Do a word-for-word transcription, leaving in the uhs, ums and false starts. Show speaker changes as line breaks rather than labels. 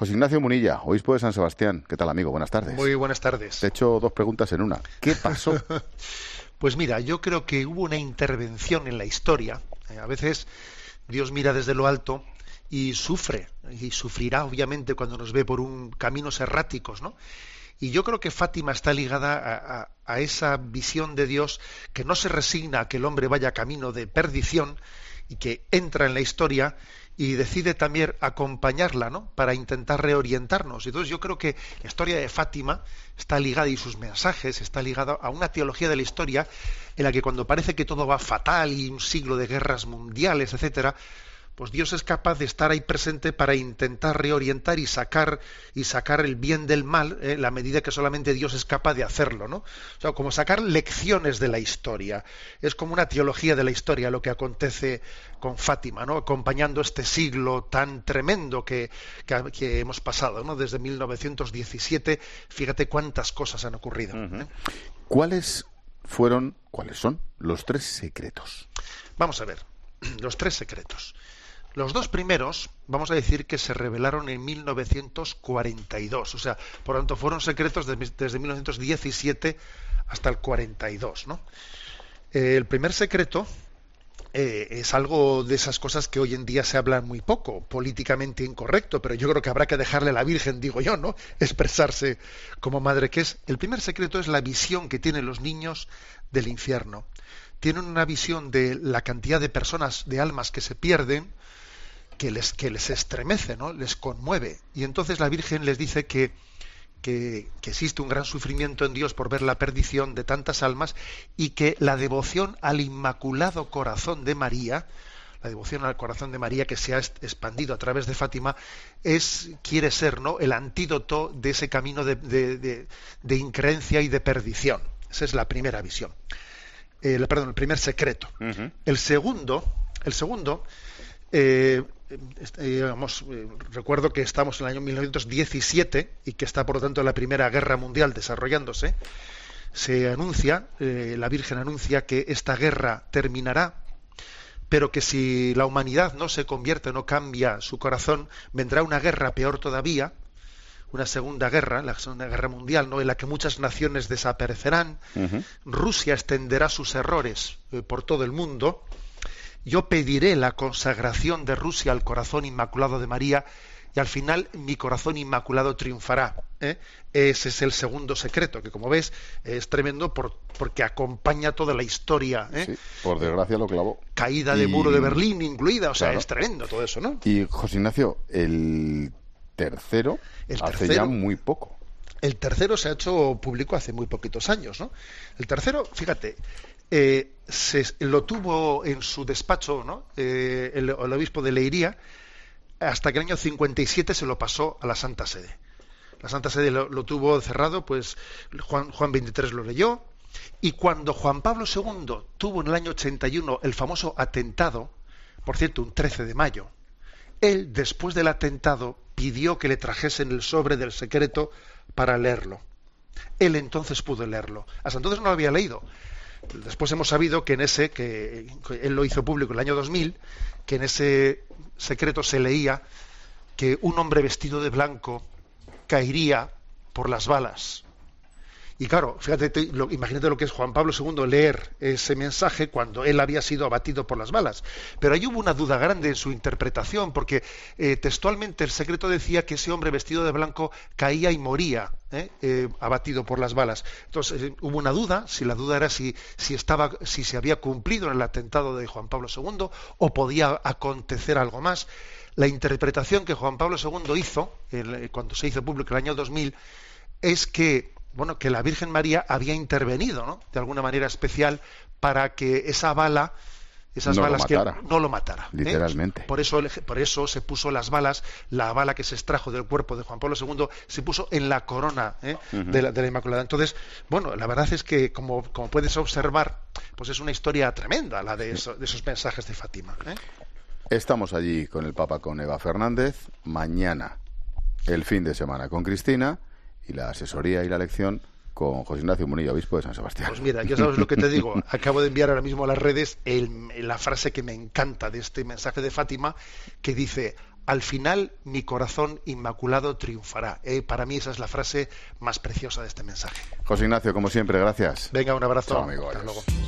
José Ignacio Munilla, obispo de San Sebastián. ¿Qué tal, amigo? Buenas tardes.
Muy buenas tardes.
Te he hecho dos preguntas en una. ¿Qué pasó?
Pues mira, yo creo que hubo una intervención en la historia. Eh, a veces Dios mira desde lo alto y sufre, y sufrirá obviamente cuando nos ve por un caminos erráticos, ¿no? Y yo creo que Fátima está ligada a, a, a esa visión de Dios que no se resigna a que el hombre vaya camino de perdición y que entra en la historia y decide también acompañarla, ¿no?, para intentar reorientarnos. Entonces yo creo que la historia de Fátima está ligada, y sus mensajes está ligada a una teología de la historia en la que cuando parece que todo va fatal y un siglo de guerras mundiales, etcétera, pues Dios es capaz de estar ahí presente para intentar reorientar y sacar y sacar el bien del mal, eh, la medida que solamente Dios es capaz de hacerlo, ¿no? O sea, como sacar lecciones de la historia. Es como una teología de la historia lo que acontece con Fátima, ¿no?, acompañando este siglo tan tremendo que, que, que hemos pasado, ¿no?, desde mil novecientos diecisiete. Fíjate cuántas cosas han ocurrido.
Uh-huh.
¿eh?
¿Cuáles fueron, cuáles son los tres secretos?
Vamos a ver, los tres secretos. Los dos primeros, vamos a decir que se revelaron en mil novecientos cuarenta y dos, o sea, por lo tanto fueron secretos desde, desde mil novecientos diecisiete hasta el cuarenta y dos, ¿no? Eh, el primer secreto eh, es algo de esas cosas que hoy en día se hablan muy poco, políticamente incorrecto, pero yo creo que habrá que dejarle a la Virgen, digo yo, ¿no?, expresarse como madre que es. El primer secreto es la visión que tienen los niños del infierno. Tienen una visión de la cantidad de personas, de almas que se pierden, que les, que les estremece, ¿no?, les conmueve. Y entonces la Virgen les dice que, que, que existe un gran sufrimiento en Dios por ver la perdición de tantas almas, y que la devoción al Inmaculado Corazón de María, la devoción al Corazón de María que se ha expandido a través de Fátima, es, quiere ser, ¿no?, el antídoto de ese camino de, de, de, de increencia y de perdición. Esa es la primera visión. Eh, perdón, el primer secreto. Uh-huh. El segundo, el segundo, eh, eh, digamos, eh, recuerdo que estamos en el año mil novecientos diecisiete y que está, por lo tanto, la Primera Guerra Mundial desarrollándose. Se anuncia, eh, la Virgen anuncia que esta guerra terminará, pero que si la humanidad no se convierte, no cambia su corazón, vendrá una guerra peor todavía, una segunda guerra, la segunda guerra mundial, ¿no?, en la que muchas naciones desaparecerán. Uh-huh. Rusia extenderá sus errores eh, por todo el mundo. Yo pediré la consagración de Rusia al corazón inmaculado de María, y al final mi corazón inmaculado triunfará. ¿eh? Ese es el segundo secreto, que como ves es tremendo por, porque acompaña toda la historia. ¿eh?
Sí, por desgracia lo clavó.
Caída
y...
de muro de Berlín incluida, o sea,
claro.
Es tremendo todo eso, ¿no?
Y José Ignacio, el tercero, el hace tercero, ya muy poco.
El tercero se ha hecho público hace muy poquitos años, ¿no? El tercero, fíjate, eh, se, lo tuvo en su despacho, ¿no?, eh, el, el obispo de Leiría, hasta que el año cincuenta y siete se lo pasó a la Santa Sede. La Santa Sede lo, lo tuvo cerrado, pues Juan, Juan veintitrés lo leyó, y cuando Juan Pablo segundo tuvo en el año ochenta y uno el famoso atentado, por cierto, un trece de mayo, él, después del atentado, pidió que le trajesen el sobre del secreto para leerlo. Él entonces pudo leerlo. Hasta entonces no lo había leído. Después hemos sabido que en ese, que, que él lo hizo público en el año dos mil, que en ese secreto se leía que un hombre vestido de blanco caería por las balas. Y claro, fíjate, lo, imagínate lo que es Juan Pablo segundo leer ese mensaje cuando él había sido abatido por las balas. Pero ahí hubo una duda grande en su interpretación, porque eh, textualmente el secreto decía que ese hombre vestido de blanco caía y moría, ¿eh? Eh, abatido por las balas. Entonces eh, hubo una duda, si la duda era si, si, estaba, si se había cumplido en el atentado de Juan Pablo segundo o podía acontecer algo más. La interpretación que Juan Pablo segundo hizo, el, cuando se hizo público en el año dos mil, es que bueno, que la Virgen María había intervenido, ¿no?, de alguna manera especial para que esa bala, esas
no
balas
lo
que no lo matara.
Literalmente.
¿eh? Por eso, por eso se puso las balas, la bala que se extrajo del cuerpo de Juan Pablo segundo se puso en la corona ¿eh? uh-huh. de, la, de la Inmaculada. Entonces, bueno, la verdad es que como, como puedes observar, pues es una historia tremenda la de, eso, de esos mensajes de Fátima. ¿eh?
Estamos allí con el Papa, con Eva Fernández. Mañana, el fin de semana con Cristina. Y la asesoría y la lección con José Ignacio Munilla, obispo de San Sebastián.
Pues mira, ya sabes lo que te digo. Acabo de enviar ahora mismo a las redes el, la frase que me encanta de este mensaje de Fátima, que dice: al final mi corazón inmaculado triunfará. Eh, para mí esa es la frase más preciosa de este mensaje.
José Ignacio, como siempre, gracias.
Venga, un abrazo.
Chao, amigo,
Hasta
adiós.
luego.